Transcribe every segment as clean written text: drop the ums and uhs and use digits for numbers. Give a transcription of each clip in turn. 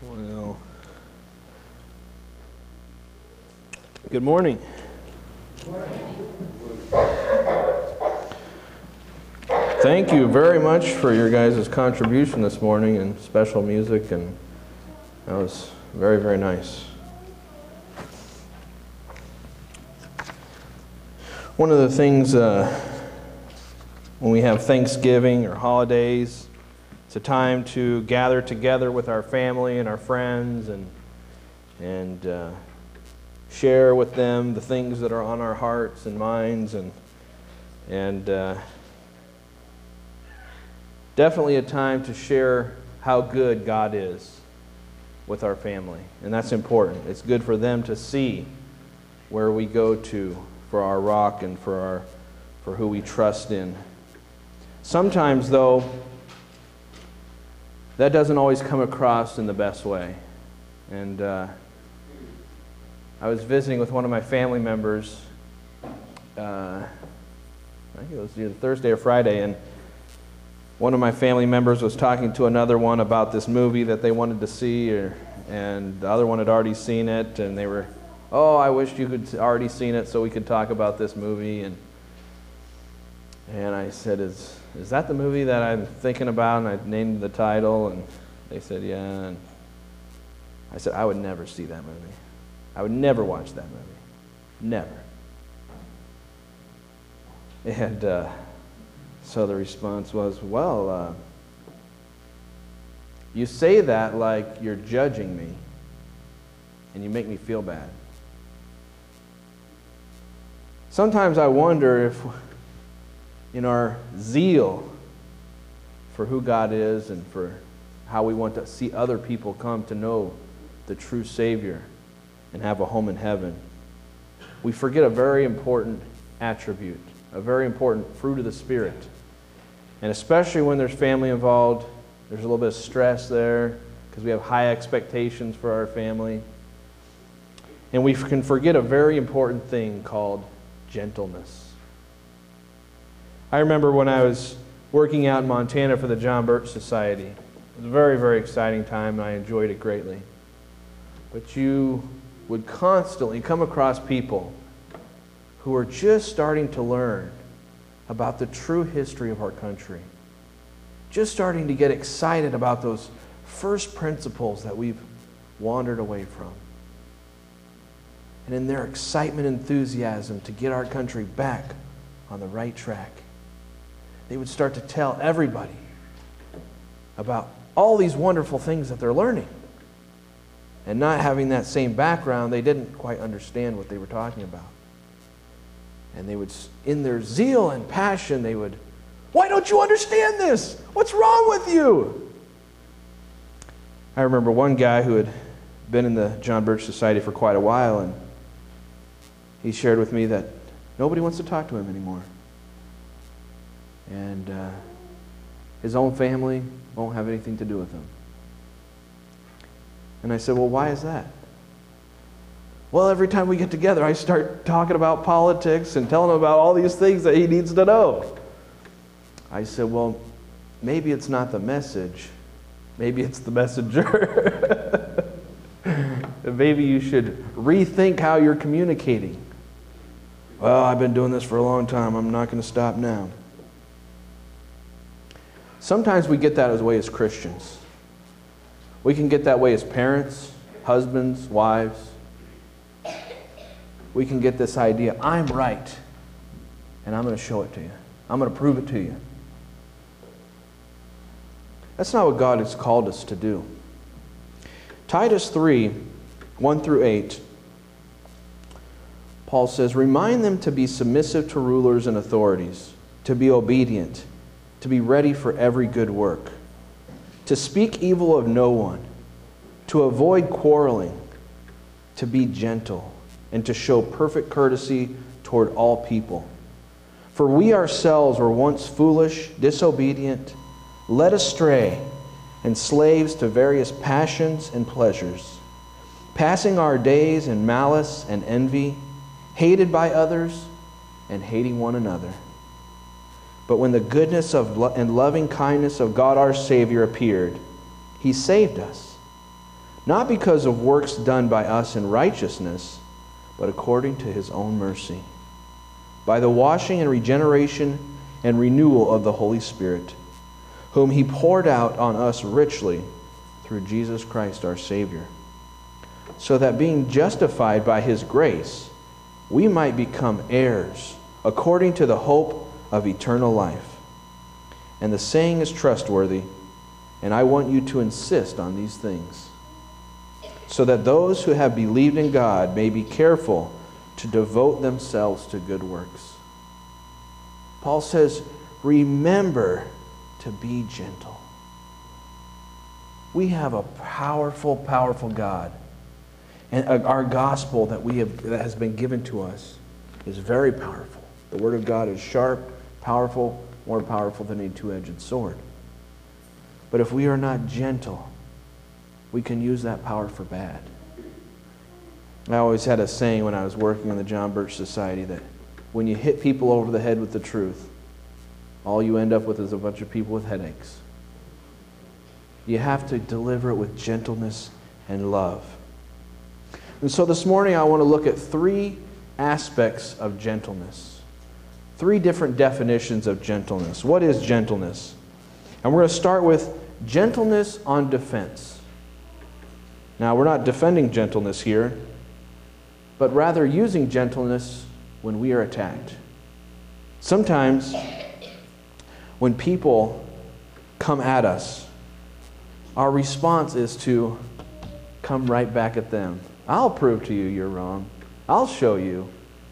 Well, good morning. Thank you very much for your guys' contribution this morning and special music, and that was very, very nice. One of the things when we have Thanksgiving or holidays, it's a time to gather together with our family and our friends and share with them the things that are on our hearts and minds, and definitely a time to share how good God is with our family. And that's important. It's good for them to see where we go to for our rock and for who we trust in. Sometimes, though, that doesn't always come across in the best way. And I was visiting with one of my family members, I think it was either Thursday or Friday, and one of my family members was talking to another one about this movie that they wanted to see, and the other one had already seen it, and they were, "Oh, I wish you had already seen it so we could talk about this movie." And I said, is that the movie that I'm thinking about? And I named the title, and they said, yeah. And I said, I would never see that movie. I would never watch that movie. Never. And so the response was, well, you say that like you're judging me, and you make me feel bad. Sometimes I wonder if in our zeal for who God is and for how we want to see other people come to know the true Savior and have a home in heaven, we forget a very important attribute, a very important fruit of the Spirit. And especially when there's family involved, there's a little bit of stress there because we have high expectations for our family. And we can forget a very important thing called gentleness. I remember when I was working out in Montana for the John Birch Society. It was a very, very exciting time, and I enjoyed it greatly. But you would constantly come across people who are just starting to learn about the true history of our country. Just starting to get excited about those first principles that we've wandered away from. And in their excitement and enthusiasm to get our country back on the right track, they would start to tell everybody about all these wonderful things that they're learning. And not having that same background, they didn't quite understand what they were talking about. And they would, in their zeal and passion, they would, "Why don't you understand this? What's wrong with you?" I remember one guy who had been in the John Birch Society for quite a while, and he shared with me that nobody wants to talk to him anymore. And his own family won't have anything to do with him. And I said, well, why is that? Well, every time we get together, I start talking about politics and telling him about all these things that he needs to know. I said, well, maybe it's not the message. Maybe it's the messenger. Maybe you should rethink how you're communicating. Well, I've been doing this for a long time. I'm not going to stop now. Sometimes we get that way as Christians. We can get that way as parents, husbands, wives. We can get this idea, I'm right, and I'm going to show it to you. I'm going to prove it to you. That's not what God has called us to do. Titus 3, 1 through 8, Paul says, remind them to be submissive to rulers and authorities, to be obedient, to be ready for every good work, to speak evil of no one, to avoid quarreling, to be gentle, and to show perfect courtesy toward all people. For we ourselves were once foolish, disobedient, led astray, and slaves to various passions and pleasures, passing our days in malice and envy, hated by others, and hating one another. But when the goodness and loving kindness of God our Savior appeared, He saved us, not because of works done by us in righteousness, but according to his own mercy, by the washing and regeneration and renewal of the Holy Spirit, whom he poured out on us richly through Jesus Christ our Savior, so that being justified by his grace, we might become heirs according to the hope of eternal life. And the saying is trustworthy, and I want you to insist on these things, so that those who have believed in God may be careful to devote themselves to good works. Paul says, remember to be gentle. We have a powerful, powerful God. And our gospel that has been given to us is very powerful. The Word of God is sharp, powerful, more powerful than a two-edged sword. But if we are not gentle, we can use that power for bad. I always had a saying when I was working in the John Birch Society that when you hit people over the head with the truth, all you end up with is a bunch of people with headaches. You have to deliver it with gentleness and love. And so this morning I want to look at 3 aspects of gentleness. 3 different definitions of gentleness. What is gentleness? And we're going to start with gentleness on defense. Now, we're not defending gentleness here, but rather using gentleness when we are attacked. Sometimes when people come at us, our response is to come right back at them. I'll prove to you you're wrong. I'll show you.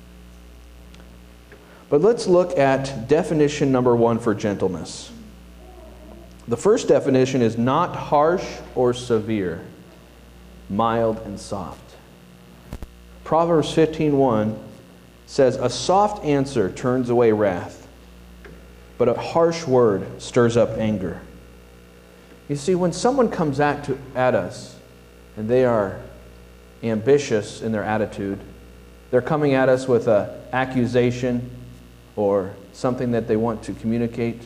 But let's look at definition number 1 for gentleness. The first definition is not harsh or severe, mild and soft. Proverbs 15:1 says, a soft answer turns away wrath, but a harsh word stirs up anger. You see, when someone comes at us and they are ambitious in their attitude, they're coming at us with an accusation or something that they want to communicate,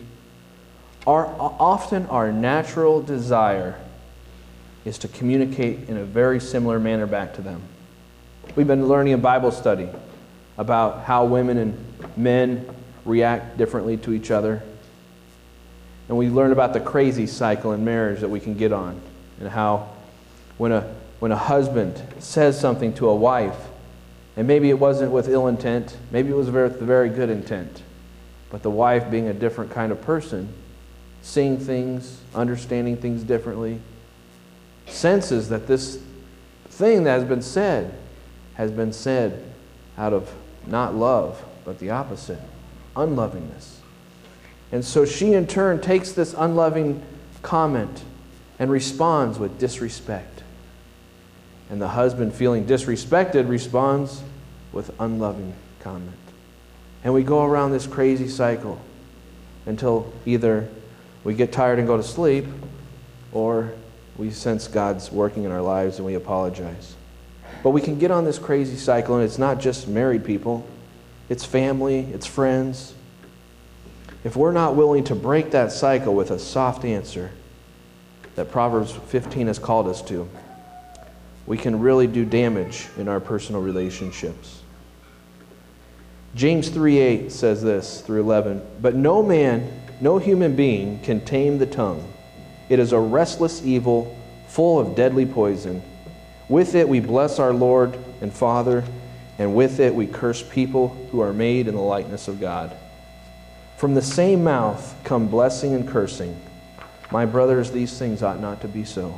often our natural desire is to communicate in a very similar manner back to them. We've been learning in Bible study about how women and men react differently to each other. And we learned about the crazy cycle in marriage that we can get on, and how when a husband says something to a wife, and maybe it wasn't with ill intent, maybe it was with very good intent, but the wife, being a different kind of person, seeing things, understanding things differently, senses that this thing that has been said out of not love, but the opposite, unlovingness. And so she in turn takes this unloving comment and responds with disrespect. And the husband, feeling disrespected, responds with unloving comment. And we go around this crazy cycle until either we get tired and go to sleep, or we sense God's working in our lives and we apologize. But we can get on this crazy cycle, and it's not just married people. It's family, it's friends. If we're not willing to break that cycle with a soft answer that Proverbs 15 has called us to, we can really do damage in our personal relationships. James 3:8 says this through 11, but no man, no human being can tame the tongue. It is a restless evil, full of deadly poison. With it we bless our Lord and Father, and with it we curse people who are made in the likeness of God. From the same mouth come blessing and cursing. My brothers, these things ought not to be so.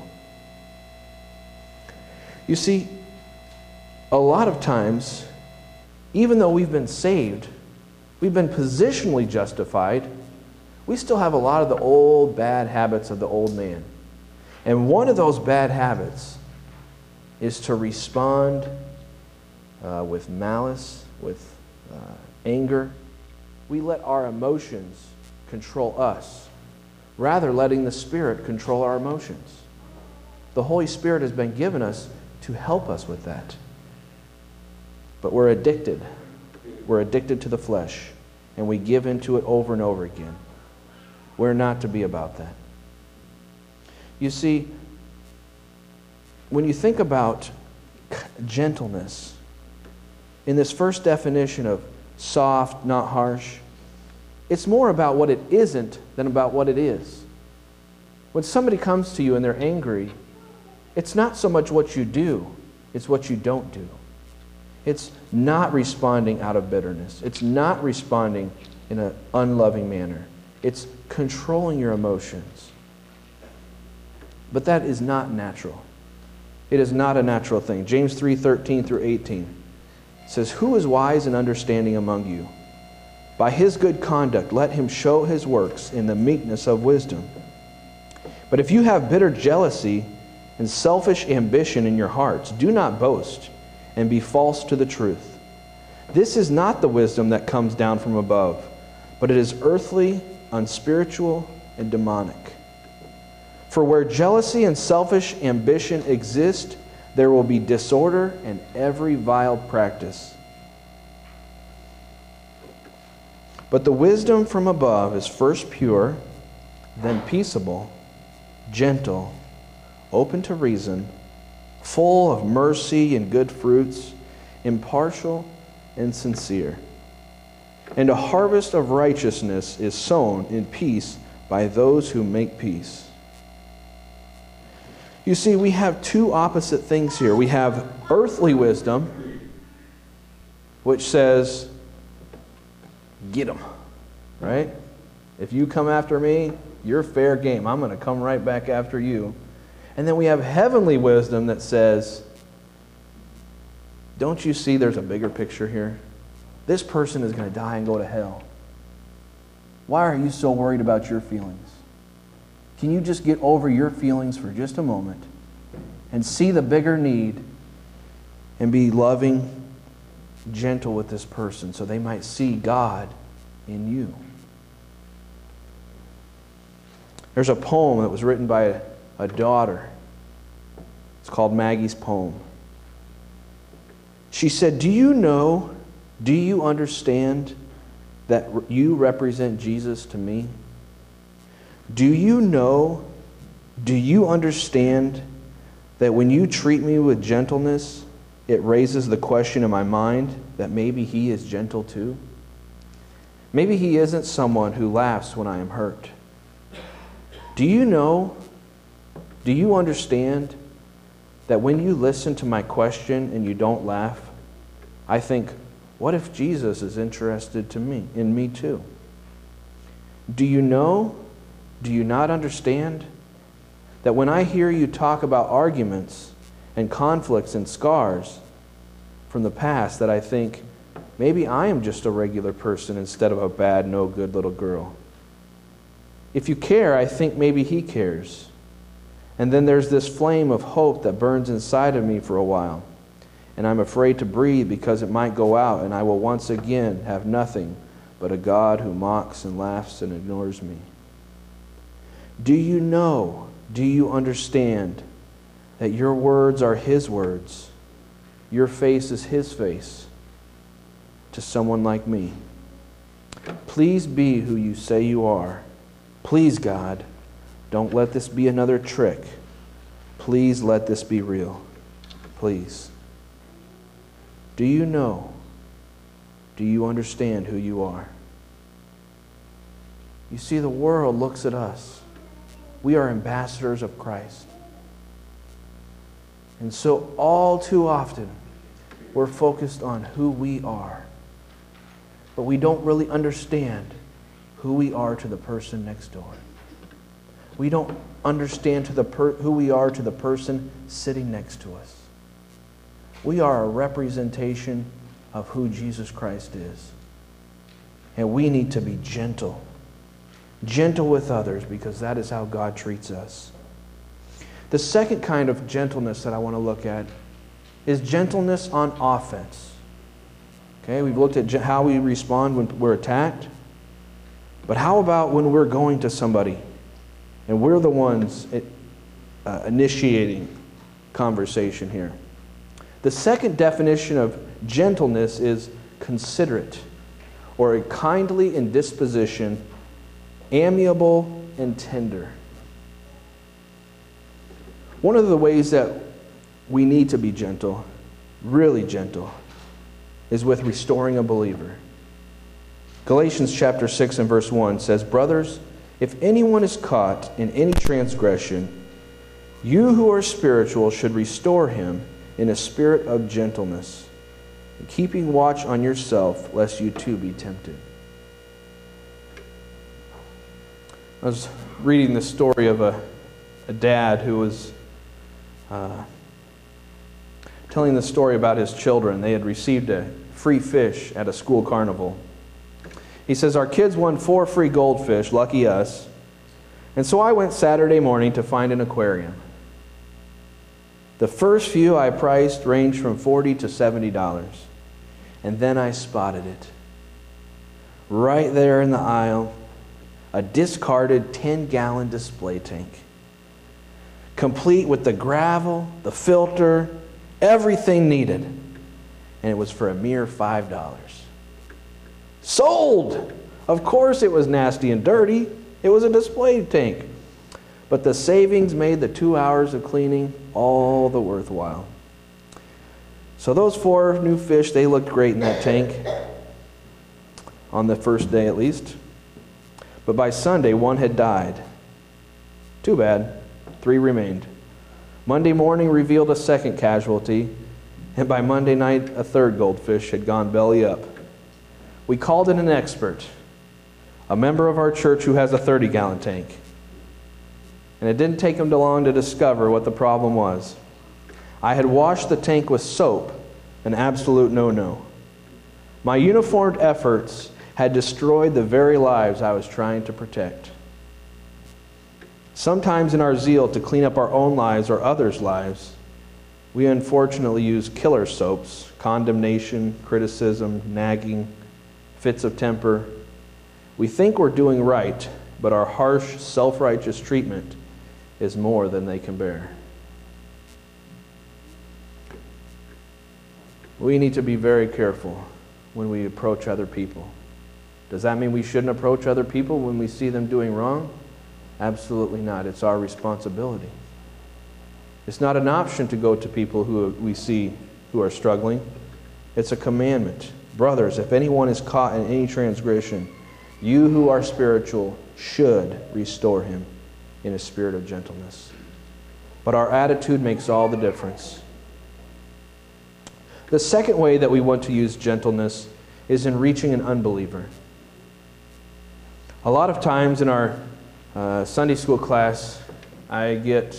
You see, a lot of times, even though we've been saved, we've been positionally justified, we still have a lot of the old bad habits of the old man. And one of those bad habits is to respond with malice, with anger. We let our emotions control us, rather letting the Spirit control our emotions. The Holy Spirit has been given us to help us with that. But we're addicted. We're addicted to the flesh, and we give into it over and over again. We're not to be about that. You see, when you think about gentleness, in this first definition of soft, not harsh, it's more about what it isn't than about what it is. When somebody comes to you and they're angry, it's not so much what you do, it's what you don't do. It's not responding out of bitterness. It's not responding in an unloving manner. It's controlling your emotions. But that is not natural. It is not a natural thing. James 3:13 through 18 says, "Who is wise and understanding among you? By his good conduct let him show his works in the meekness of wisdom. But if you have bitter jealousy and selfish ambition in your hearts, do not boast and be false to the truth. This is not the wisdom that comes down from above, but it is earthly, unspiritual, and demonic. For where jealousy and selfish ambition exist, there will be disorder and every vile practice. But the wisdom from above is first pure, then peaceable, gentle, open to reason, full of mercy and good fruits, impartial and sincere. And a harvest of righteousness is sown in peace by those who make peace." You see, we have two opposite things here. We have earthly wisdom, which says, get them, right? If you come after me, you're fair game. I'm going to come right back after you. And then we have heavenly wisdom that says, don't you see there's a bigger picture here? This person is going to die and go to hell. Why are you so worried about your feelings? Can you just get over your feelings for just a moment and see the bigger need and be loving, gentle with this person so they might see God in you? There's a poem that was written by a daughter. It's called Maggie's Poem. She said, do you understand that you represent Jesus to me? Do you understand that when you treat me with gentleness, it raises the question in my mind that maybe he is gentle too? Maybe he isn't someone who laughs when I am hurt. Do you understand that when you listen to my question and you don't laugh, I think, what if Jesus is interested in me too? Do you not understand that when I hear you talk about arguments and conflicts and scars from the past, that I think, maybe I am just a regular person instead of a bad, no good little girl? If you care, I think maybe he cares. And then there's this flame of hope that burns inside of me for a while. And I'm afraid to breathe because it might go out and I will once again have nothing but a God who mocks and laughs and ignores me. Do you understand that your words are his words? Your face is his face to someone like me. Please be who you say you are. Please, God, don't let this be another trick. Please let this be real. Please. Do you understand who you are? You see, the world looks at us. We are ambassadors of Christ. And so all too often, we're focused on who we are. But we don't really understand who we are to the person next door. We don't understand who we are to the person sitting next to us. We are a representation of who Jesus Christ is. And we need to be gentle. Gentle with others, because that is how God treats us. The second kind of gentleness that I want to look at is gentleness on offense. Okay, we've looked at how we respond when we're attacked. But how about when we're going to somebody and we're the ones initiating conversation here? The second definition of gentleness is considerate, or a kindly in disposition, amiable and tender. One of the ways that we need to be gentle, really gentle, is with restoring a believer. Galatians chapter 6 and verse 1 says, "Brothers, if anyone is caught in any transgression, you who are spiritual should restore him in a spirit of gentleness, keeping watch on yourself, lest you too be tempted." I was reading the story of a dad who was telling the story about his children. They had received a free fish at a school carnival. He says, "Our kids won 4 free goldfish, lucky us. And so I went Saturday morning to find an aquarium. The first few I priced ranged from $40 to $70. And then I spotted it. Right there in the aisle, a discarded 10-gallon display tank, complete with the gravel, the filter, everything needed. And it was for a mere $5. Sold! Of course it was nasty and dirty. It was a display tank. But the savings made the 2 hours of cleaning all the worthwhile. So those 4 new fish, they looked great in that tank. On the first day at least. But by Sunday, 1 had died. Too bad. 3 remained. Monday morning revealed a second casualty. And by Monday night, a 3rd goldfish had gone belly up. We called in an expert, a member of our church who has a 30-gallon tank. And it didn't take him too long to discover what the problem was. I had washed the tank with soap, an absolute no-no. My uniformed efforts had destroyed the very lives I was trying to protect. Sometimes in our zeal to clean up our own lives or others' lives, we unfortunately use killer soaps, condemnation, criticism, nagging, fits of temper. We think we're doing right, but our harsh, self-righteous treatment is more than they can bear. We need to be very careful when we approach other people. Does that mean we shouldn't approach other people when we see them doing wrong? Absolutely not. It's our responsibility. It's not an option to go to people who we see who are struggling. It's a commandment. Brothers, if anyone is caught in any transgression, you who are spiritual should restore him in a spirit of gentleness. But our attitude makes all the difference. The second way that we want to use gentleness is in reaching an unbeliever. A lot of times in our Sunday school class, I get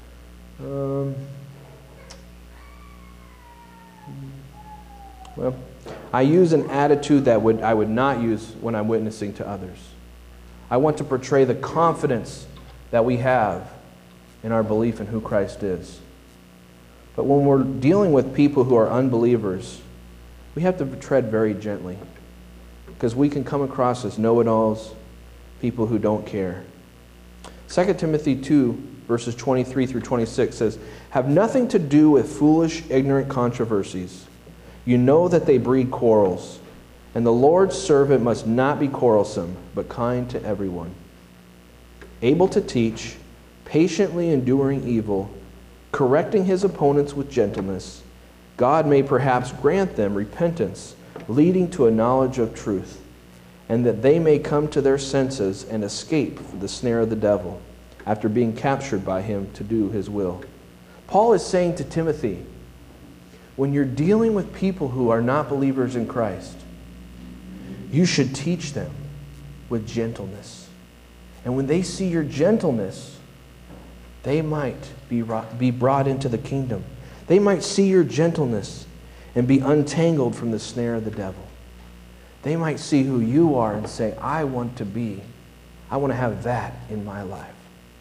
I use an attitude that I would not use when I'm witnessing to others. I want to portray the confidence that we have in our belief in who Christ is. But when we're dealing with people who are unbelievers, we have to tread very gently, because we can come across as know-it-alls, people who don't care. 2 Timothy 2, verses 23 through 26 says, "Have nothing to do with foolish, ignorant controversies. You know that they breed quarrels, and the Lord's servant must not be quarrelsome, but kind to everyone, able to teach, patiently enduring evil, correcting his opponents with gentleness. God may perhaps grant them repentance, leading to a knowledge of truth, and that they may come to their senses and escape the snare of the devil, after being captured by him to do his will." Paul is saying to Timothy, when you're dealing with people who are not believers in Christ, you should teach them with gentleness. And when they see your gentleness, they might be brought into the kingdom. They might see your gentleness and be untangled from the snare of the devil. They might see who you are and say, I want to have that in my life.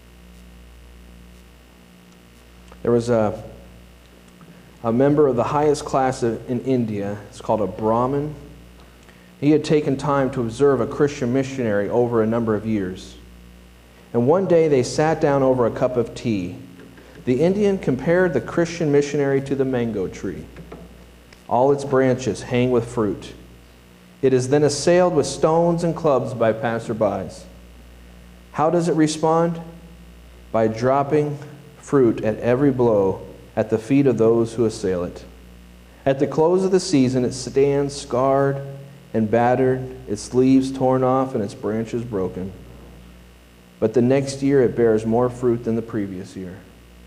There was a member of the highest class in India. It's called a Brahmin. He had taken time to observe a Christian missionary over a number of years. And one day they sat down over a cup of tea. The Indian compared the Christian missionary to the mango tree. All its branches hang with fruit. It is then assailed with stones and clubs by passerbys. How does it respond? By dropping fruit at every blow at the feet of those who assail it. At the close of the season, it stands scarred and battered, its leaves torn off and its branches broken. But the next year it bears more fruit than the previous year.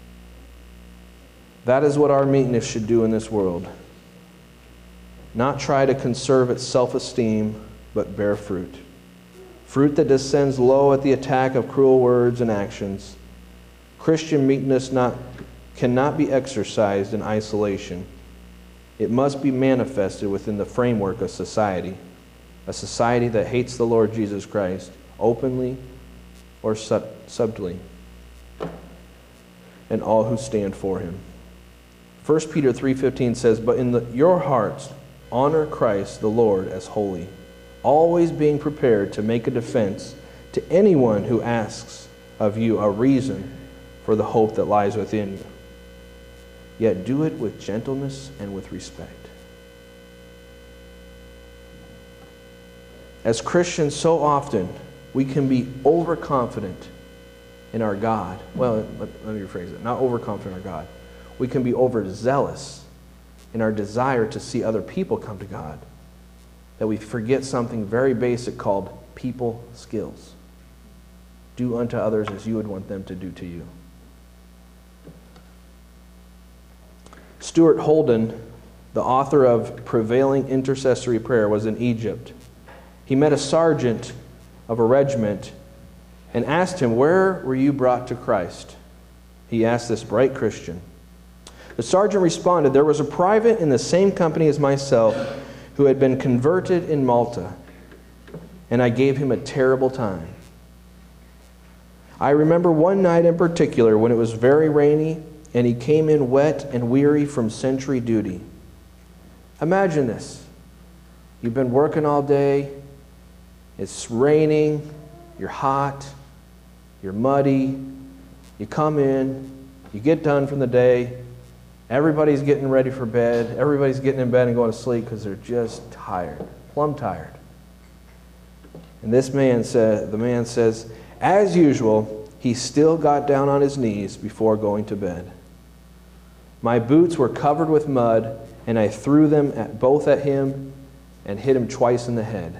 That is what our meekness should do in this world. Not try to conserve its self-esteem, but bear fruit. Fruit that descends low at the attack of cruel words and actions. Christian meekness cannot be exercised in isolation. It must be manifested within the framework of society, a society that hates the Lord Jesus Christ openly or subtly, and all who stand for him. 1 Peter 3:15 says, "But in your hearts honor Christ the Lord as holy, always being prepared to make a defense to anyone who asks of you a reason for the hope that lies within you. Yet do it with gentleness and with respect." As Christians, so often we can be overconfident in our God. Well, let me rephrase it. Not overconfident in our God. We can be overzealous in our desire to see other people come to God, that we forget something very basic called people skills. Do unto others as you would want them to do to you. Stuart Holden, the author of Prevailing Intercessory Prayer, was in Egypt. He met a sergeant of a regiment and asked him, "Where were you brought to Christ?" He asked this bright Christian. The sergeant responded, "There was a private in the same company as myself who had been converted in Malta, and I gave him a terrible time. I remember one night in particular when it was very rainy and he came in wet and weary from sentry duty." Imagine this. You've been working all day, it's raining, you're hot, you're muddy, you come in, you get done from the day, everybody's getting ready for bed, everybody's getting in bed and going to sleep because they're just tired, plumb tired. And the man says, as usual, he still got down on his knees before going to bed. My boots were covered with mud, and I threw them both at him and hit him twice in the head.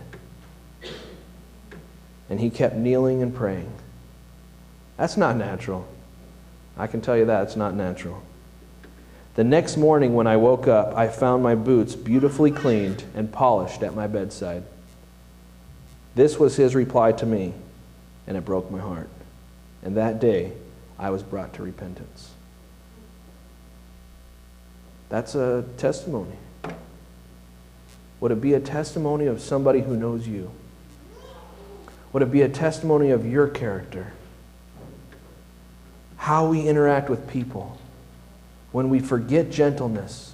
And he kept kneeling and praying. That's not natural. I can tell you that, it's not natural. The next morning when I woke up, I found my boots beautifully cleaned and polished at my bedside. This was his reply to me, and it broke my heart. And that day, I was brought to repentance. That's a testimony. Would it be a testimony of somebody who knows you? Would it be a testimony of your character? How we interact with people. When we forget gentleness,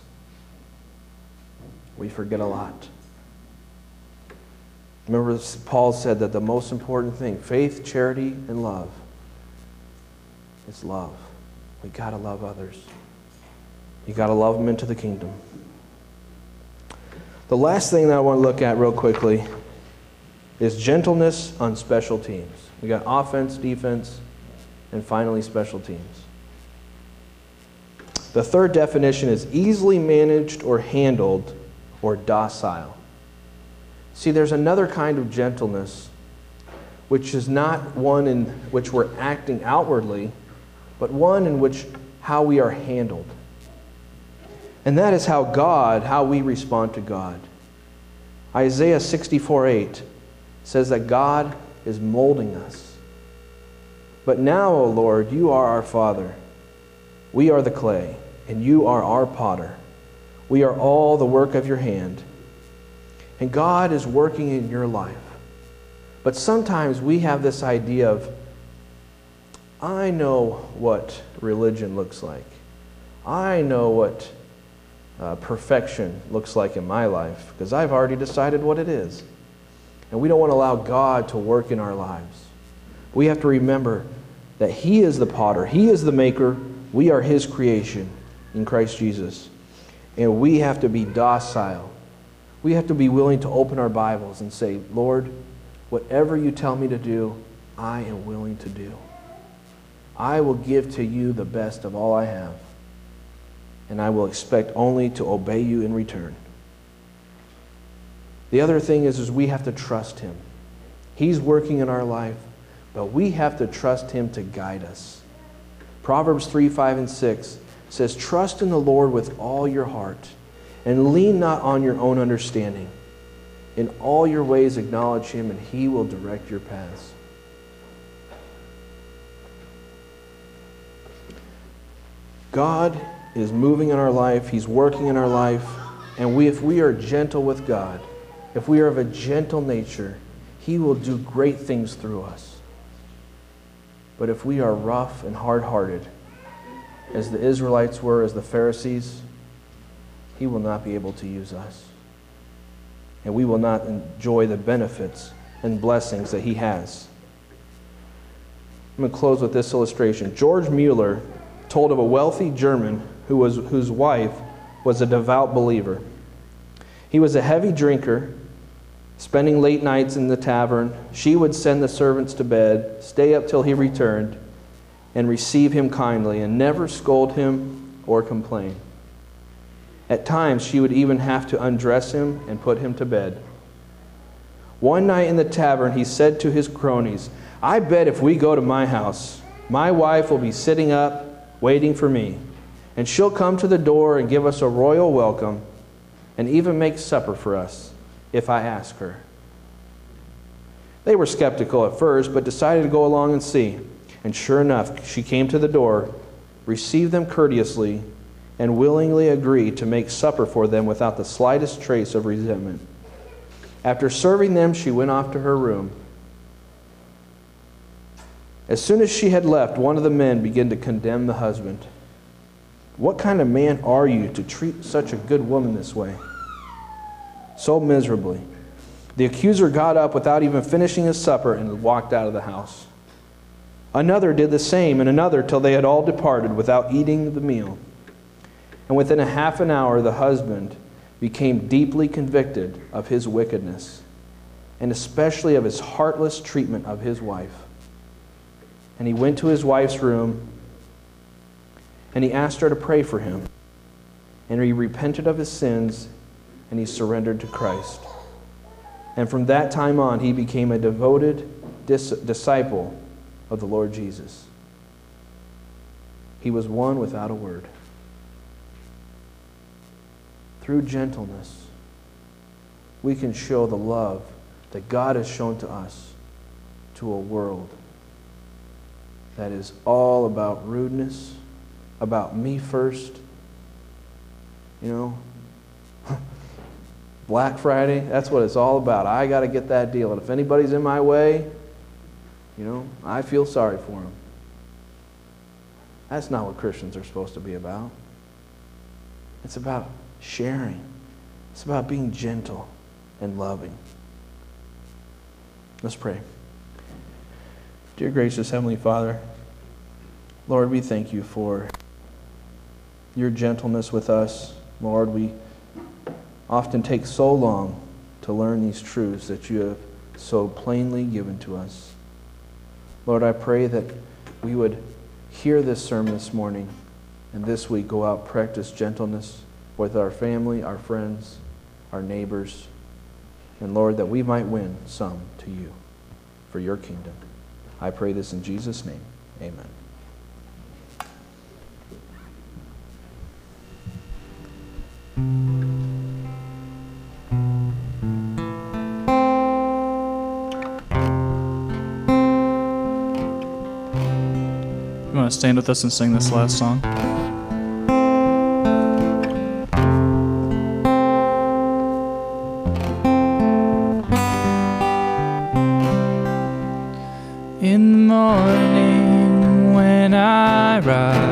we forget a lot. Remember, Paul said that the most important thing, faith, charity, and love, is love. We got to love others. You got to love them into the kingdom. The last thing that I want to look at real quickly is gentleness on special teams. We got offense, defense, and finally special teams. The third definition is easily managed or handled or docile. See, there's another kind of gentleness which is not one in which we're acting outwardly, but one in which how we are handled. And that is how we respond to God. Isaiah 64:8 says that God is molding us. But now, O Lord, you are our Father. We are the clay, and you are our potter. We are all the work of your hand. And God is working in your life. But sometimes we have this idea of, I know what religion looks like. I know what perfection looks like in my life because I've already decided what it is. And we don't want to allow God to work in our lives. We have to remember that He is the potter. He is the maker. We are His creation in Christ Jesus. And we have to be docile. We have to be willing to open our Bibles and say, Lord, whatever you tell me to do, I am willing to do. I will give to you the best of all I have. and I will expect only to obey you in return. The other thing is we have to trust Him. He's working in our life, but we have to trust Him to guide us. Proverbs 3, 5, and 6 says, "Trust in the Lord with all your heart, and lean not on your own understanding. In all your ways acknowledge Him, and He will direct your paths." God is moving in our life. He's working in our life. And if we are gentle with God, if we are of a gentle nature, He will do great things through us. But if we are rough and hard-hearted, as the Israelites were, as the Pharisees, He will not be able to use us. And we will not enjoy the benefits and blessings that He has. I'm going to close with this illustration. George Mueller told of a wealthy German whose wife was a devout believer. He was a heavy drinker, spending late nights in the tavern. She would send the servants to bed, stay up till he returned, and receive him kindly, and never scold him or complain. At times, she would even have to undress him and put him to bed. One night in the tavern, he said to his cronies, "I bet if we go to my house, my wife will be sitting up, waiting for me, and she'll come to the door and give us a royal welcome and even make supper for us if I ask her." They were skeptical at first, but decided to go along and see. And sure enough, she came to the door, received them courteously, and willingly agreed to make supper for them without the slightest trace of resentment. After serving them, she went off to her room. As soon as she had left, one of the men began to condemn the husband. "What kind of man are you to treat such a good woman this way? So miserably." The accuser got up without even finishing his supper and walked out of the house. Another did the same, and another, till they had all departed without eating the meal. And within a half an hour, the husband became deeply convicted of his wickedness, and especially of his heartless treatment of his wife. And he went to his wife's room, and he asked her to pray for him. And he repented of his sins, and he surrendered to Christ. And from that time on, he became a devoted disciple of the Lord Jesus. He was won without a word. Through gentleness, we can show the love that God has shown to us to a world that is all about rudeness, about me first. You know, Black Friday, that's what it's all about. I got to get that deal. And if anybody's in my way, you know, I feel sorry for them. That's not what Christians are supposed to be about. It's about sharing. It's about being gentle and loving. Let's pray. Dear gracious Heavenly Father, Lord, we thank you for your gentleness with us. Lord, we often take so long to learn these truths that you have so plainly given to us. Lord, I pray that we would hear this sermon this morning and this week go out, practice gentleness with our family, our friends, our neighbors, and Lord, that we might win some to you for your kingdom. I pray this in Jesus' name. Amen. You want to stand with us and sing this last song? In the morning when I rise,